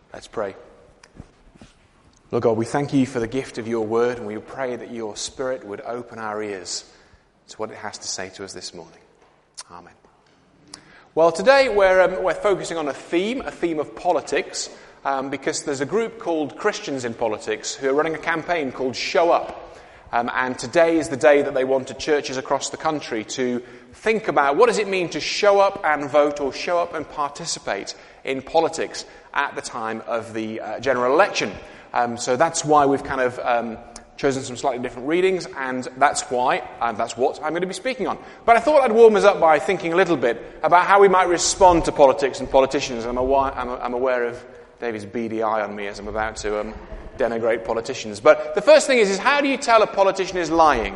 Let's pray. Lord God, we thank you for the gift of your word, and we pray that your Spirit would open our ears to what it has to say to us this morning. Amen. Well, today we're focusing on a theme of politics, because there's a group called Christians in Politics who are running a campaign called Show Up. And today is the day that they wanted churches across the country to think about what does it mean to show up and vote or show up and participate in politics at the time of the general election. So that's why we've kind of chosen some slightly different readings, and that's what I'm going to be speaking on. But I thought I'd warm us up by thinking a little bit about how we might respond to politics and politicians. I'm aware of David's beady eye on me as I'm about to denigrate politicians. But the first thing is how do you tell a politician is lying?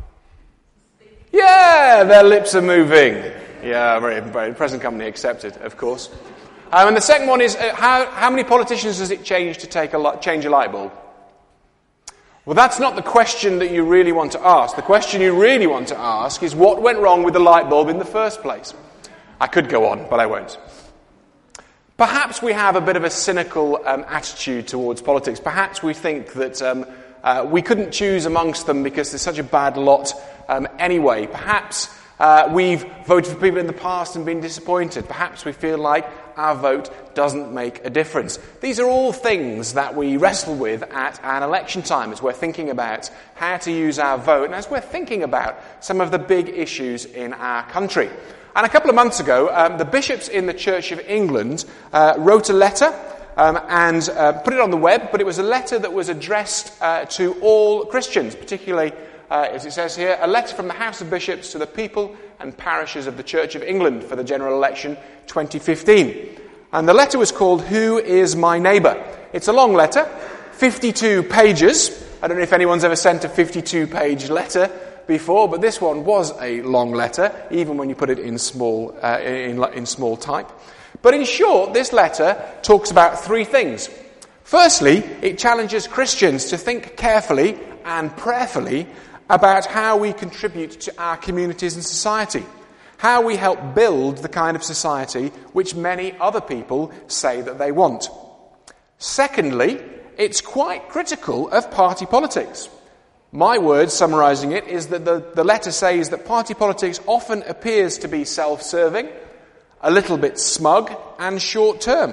Yeah, their lips are moving. Yeah, very present company accepted, of course. And the second one is how many politicians does it change to change a light bulb? Well, that's not the question that you really want to ask. The question you really want to ask is what went wrong with the light bulb in the first place? I could go on, but I won't. Perhaps we have a bit of a cynical attitude towards politics. Perhaps we think that we couldn't choose amongst them because there's such a bad lot anyway. Perhaps we've voted for people in the past and been disappointed. Perhaps we feel like our vote doesn't make a difference. These are all things that we wrestle with at an election time as we're thinking about how to use our vote and as we're thinking about some of the big issues in our country. And a couple of months ago, the bishops in the Church of England wrote a letter and put it on the web, but it was a letter that was addressed to all Christians, particularly, as it says here, a letter from the House of Bishops to the people and parishes of the Church of England for the general election 2015. And the letter was called Who is My Neighbour? It's a long letter, 52 pages. I don't know if anyone's ever sent a 52-page letter before, but this one was a long letter, even when you put it in small type. But in short, this letter talks about three things. Firstly, it challenges Christians to think carefully and prayerfully about how we contribute to our communities and society, how we help build the kind of society which many other people say that they want. Secondly, it's quite critical of party politics. My word, summarising it, is that the letter says that party politics often appears to be self-serving, a little bit smug, and short-term.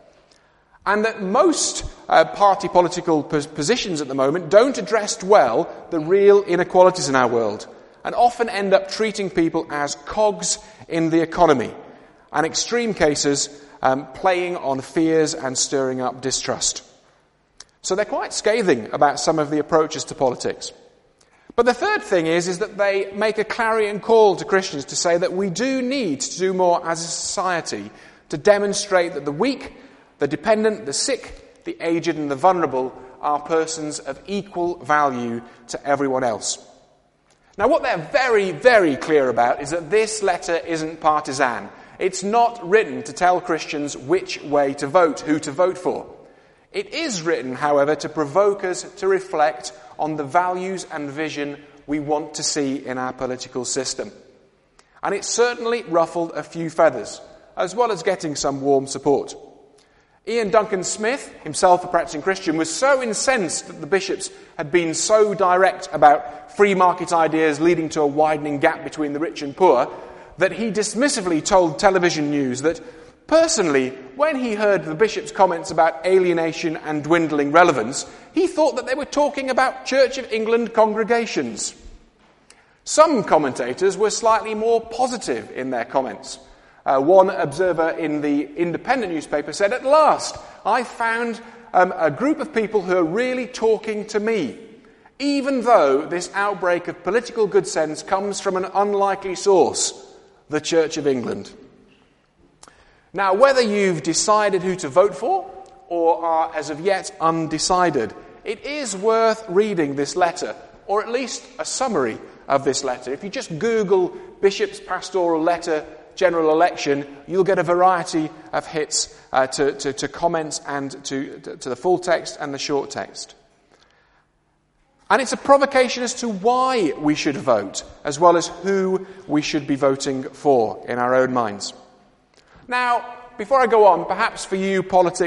And that most party political positions at the moment don't address well the real inequalities in our world, and often end up treating people as cogs in the economy, and extreme cases playing on fears and stirring up distrust. So they're quite scathing about some of the approaches to politics. But the third thing is that they make a clarion call to Christians to say that we do need to do more as a society to demonstrate that the weak, the dependent, the sick, the aged and the vulnerable are persons of equal value to everyone else. Now what they're very, very clear about is that this letter isn't partisan. It's not written to tell Christians which way to vote, who to vote for. It is written, however, to provoke us to reflect on the values and vision we want to see in our political system. And it certainly ruffled a few feathers, as well as getting some warm support. Ian Duncan Smith, himself a practicing Christian, was so incensed that the bishops had been so direct about free market ideas leading to a widening gap between the rich and poor, that he dismissively told Television News that personally, when he heard the bishop's comments about alienation and dwindling relevance, he thought that they were talking about Church of England congregations. Some commentators were slightly more positive in their comments. One observer in the Independent newspaper said, "At last, I found a group of people who are really talking to me, even though this outbreak of political good sense comes from an unlikely source, the Church of England." Now, whether you've decided who to vote for or are as of yet undecided, it is worth reading this letter, or at least a summary of this letter. If you just Google Bishop's Pastoral Letter General Election, you'll get a variety of hits to comments and to the full text and the short text. And it's a provocation as to why we should vote, as well as who we should be voting for in our own minds. Now, before I go on, perhaps for you politics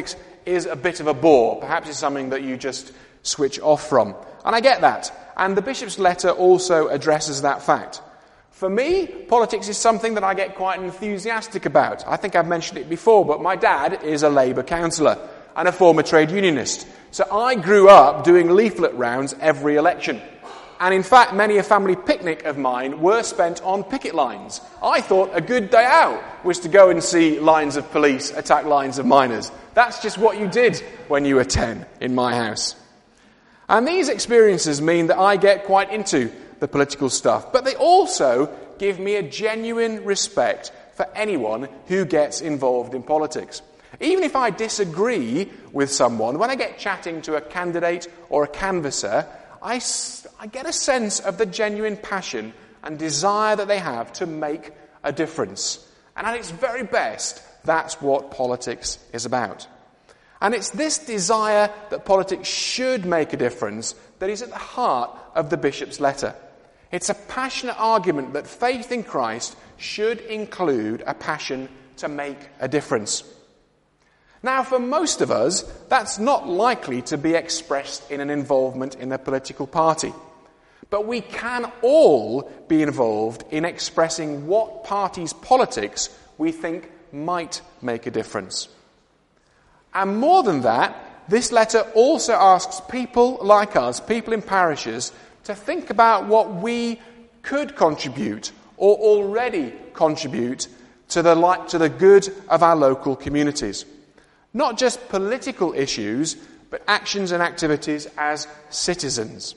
is a bit of a bore. Perhaps it's something that you just switch off from. And I get that. And the bishop's letter also addresses that fact. For me, politics is something that I get quite enthusiastic about. I think I've mentioned it before, but my dad is a Labour councillor and a former trade unionist. So I grew up doing leaflet rounds every election. And in fact, many a family picnic of mine were spent on picket lines. I thought a good day out was to go and see lines of police attack lines of miners. That's just what you did when you were 10 in my house. And these experiences mean that I get quite into the political stuff, but they also give me a genuine respect for anyone who gets involved in politics. Even if I disagree with someone, when I get chatting to a candidate or a canvasser, I get a sense of the genuine passion and desire that they have to make a difference. And at its very best, that's what politics is about. And it's this desire that politics should make a difference that is at the heart of the bishop's letter. It's a passionate argument that faith in Christ should include a passion to make a difference. Now, for most of us, that's not likely to be expressed in an involvement in a political party. But we can all be involved in expressing what party's politics we think might make a difference. And more than that, this letter also asks people like us, people in parishes, to think about what we could contribute or already contribute to the good of our local communities. Not just political issues, but actions and activities as citizens.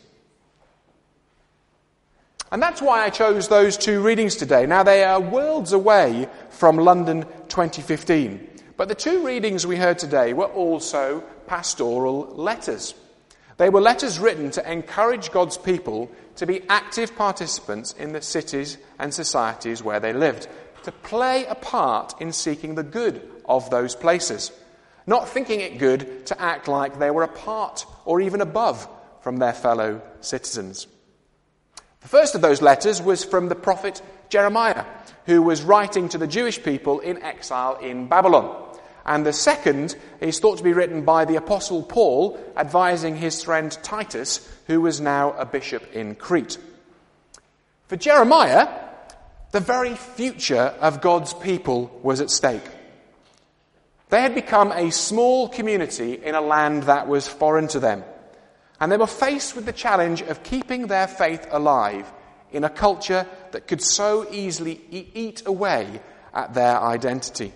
And that's why I chose those two readings today. Now, they are worlds away from London 2015. But the two readings we heard today were also pastoral letters. They were letters written to encourage God's people to be active participants in the cities and societies where they lived, to play a part in seeking the good of those places, not thinking it good to act like they were apart or even above from their fellow citizens. The first of those letters was from the prophet Jeremiah, who was writing to the Jewish people in exile in Babylon. And the second is thought to be written by the Apostle Paul, advising his friend Titus, who was now a bishop in Crete. For Jeremiah, the very future of God's people was at stake. They had become a small community in a land that was foreign to them. And they were faced with the challenge of keeping their faith alive in a culture that could so easily eat away at their identity.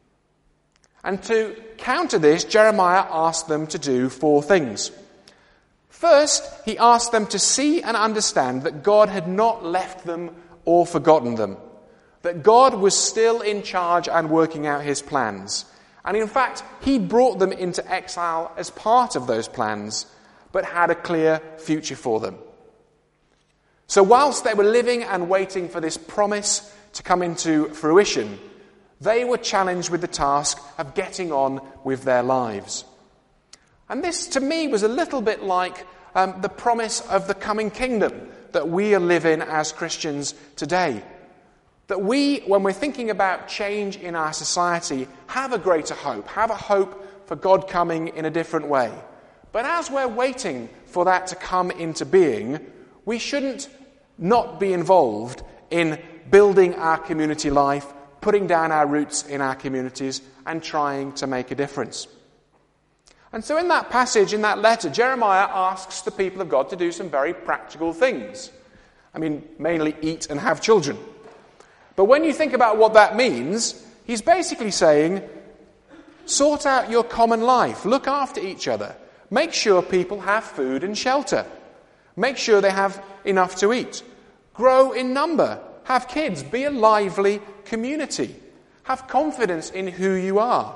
And to counter this, Jeremiah asked them to do 4 things. First, he asked them to see and understand that God had not left them or forgotten them, that God was still in charge and working out his plans. And in fact, he brought them into exile as part of those plans, but had a clear future for them. So whilst they were living and waiting for this promise to come into fruition, they were challenged with the task of getting on with their lives. And this, to me, was a little bit like the promise of the coming kingdom that we live in as Christians today. That we, when we're thinking about change in our society, have a greater hope, have a hope for God coming in a different way. But as we're waiting for that to come into being, we shouldn't not be involved in building our community life, putting down our roots in our communities and trying to make a difference. And so in that passage, in that letter, Jeremiah asks the people of God to do some very practical things. I mean, mainly eat and have children. But when you think about what that means, he's basically saying, sort out your common life, look after each other, make sure people have food and shelter, make sure they have enough to eat, grow in number, have kids, be a lively community. Have confidence in who you are.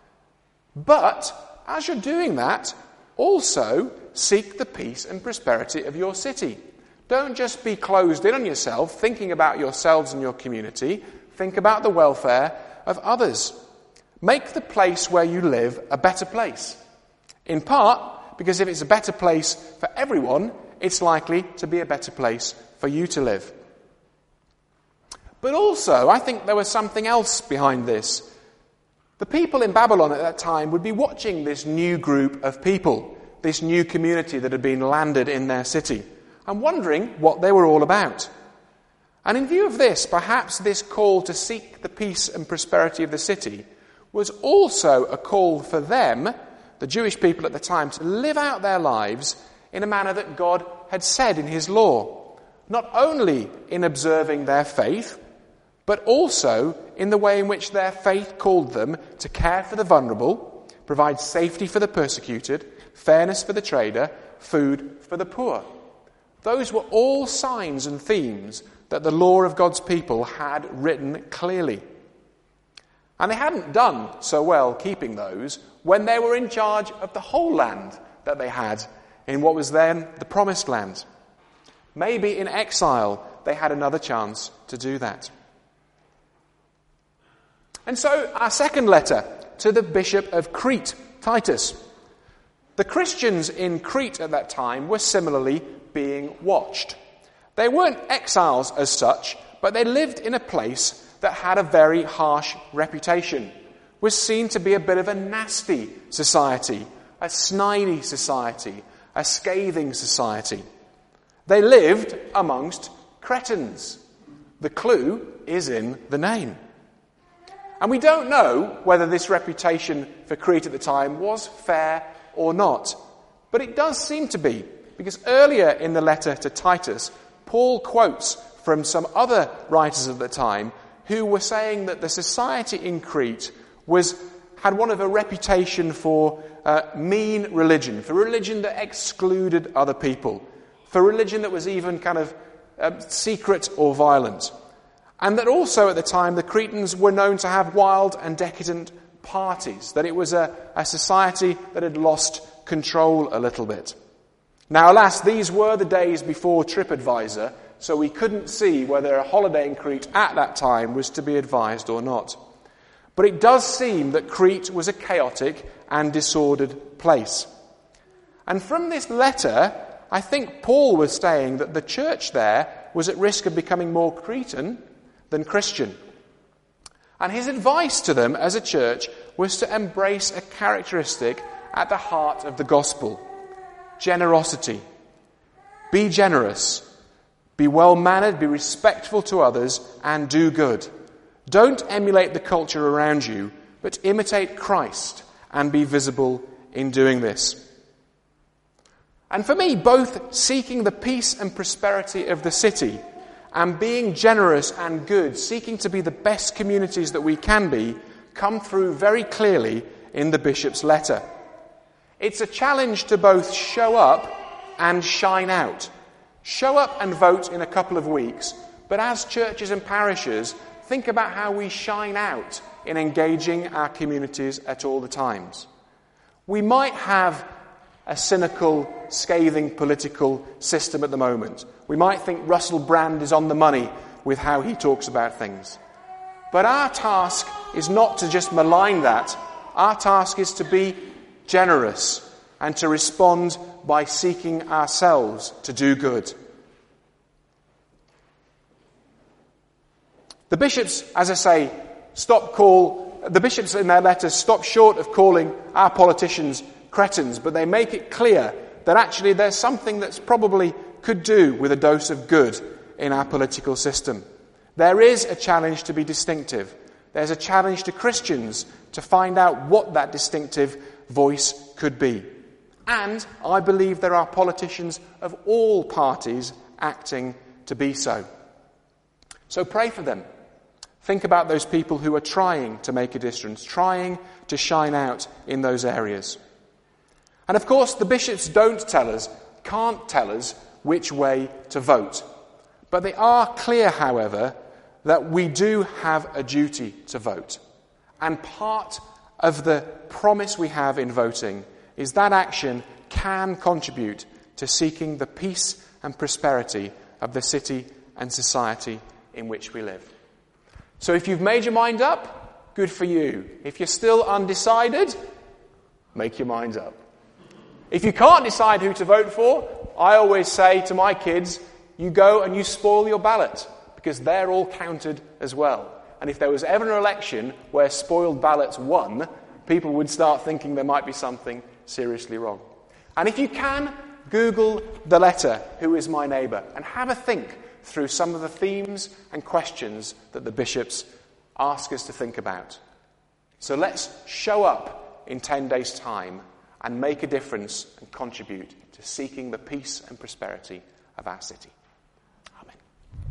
But as you're doing that, also seek the peace and prosperity of your city. Don't just be closed in on yourself, thinking about yourselves and your community. Think about the welfare of others. Make the place where you live a better place. In part, because if it's a better place for everyone, it's likely to be a better place for you to live. But also, I think there was something else behind this. The people in Babylon at that time would be watching this new group of people, this new community that had been landed in their city, and wondering what they were all about. And in view of this, perhaps this call to seek the peace and prosperity of the city was also a call for them, the Jewish people at the time, to live out their lives in a manner that God had said in his law, not only in observing their faith, but also in the way in which their faith called them to care for the vulnerable, provide safety for the persecuted, fairness for the trader, food for the poor. Those were all signs and themes that the law of God's people had written clearly. And they hadn't done so well keeping those when they were in charge of the whole land that they had in what was then the Promised Land. Maybe in exile they had another chance to do that. And so our second letter to the Bishop of Crete, Titus. The Christians in Crete at that time were similarly being watched. They weren't exiles as such, but they lived in a place that had a very harsh reputation, was seen to be a bit of a nasty society, a snidey society, a scathing society. They lived amongst Cretans. The clue is in the name. And we don't know whether this reputation for Crete at the time was fair or not, but it does seem to be, because earlier in the letter to Titus, Paul quotes from some other writers of the time who were saying that the society in Crete had one of a reputation for mean religion, for religion that excluded other people, for religion that was even kind of secret or violent. And that also at the time the Cretans were known to have wild and decadent parties, that it was a society that had lost control a little bit. Now, alas, these were the days before TripAdvisor, so we couldn't see whether a holiday in Crete at that time was to be advised or not. But it does seem that Crete was a chaotic and disordered place. And from this letter, I think Paul was saying that the church there was at risk of becoming more Cretan than Christian. And his advice to them as a church was to embrace a characteristic at the heart of the gospel: generosity. Be generous. Be well-mannered, be respectful to others, and do good. Don't emulate the culture around you, but imitate Christ and be visible in doing this. And for me, both seeking the peace and prosperity of the city and being generous and good, seeking to be the best communities that we can be, come through very clearly in the bishop's letter. It's a challenge to both show up and shine out. Show up and vote in a couple of weeks, but as churches and parishes, think about how we shine out in engaging our communities at all the times. We might have a cynical, scathing political system at the moment. We might think Russell Brand is on the money with how he talks about things. But our task is not to just malign that. Our task is to be generous and to respond by seeking ourselves to do good. The bishops, as I say, the bishops in their letters stop short of calling our politicians Cretans, but they make it clear that actually there's something that's probably could do with a dose of good in our political system. There is a challenge to be distinctive. There's a challenge to Christians to find out what that distinctive voice could be. And I believe there are politicians of all parties acting to be so. So pray for them. Think about those people who are trying to make a difference, trying to shine out in those areas. And of course, the bishops can't tell us which way to vote. But they are clear, however, that we do have a duty to vote. And part of the promise we have in voting is that action can contribute to seeking the peace and prosperity of the city and society in which we live. So if you've made your mind up, good for you. If you're still undecided, make your mind up. If you can't decide who to vote for, I always say to my kids, you go and you spoil your ballot, because they're all counted as well. and if there was ever an election where spoiled ballots won, people would start thinking there might be something seriously wrong. And if you can, Google the letter, Who is My Neighbour, and have a think through some of the themes and questions that the bishops ask us to think about. So let's show up in 10 days' time and make a difference and contribute to seeking the peace and prosperity of our city.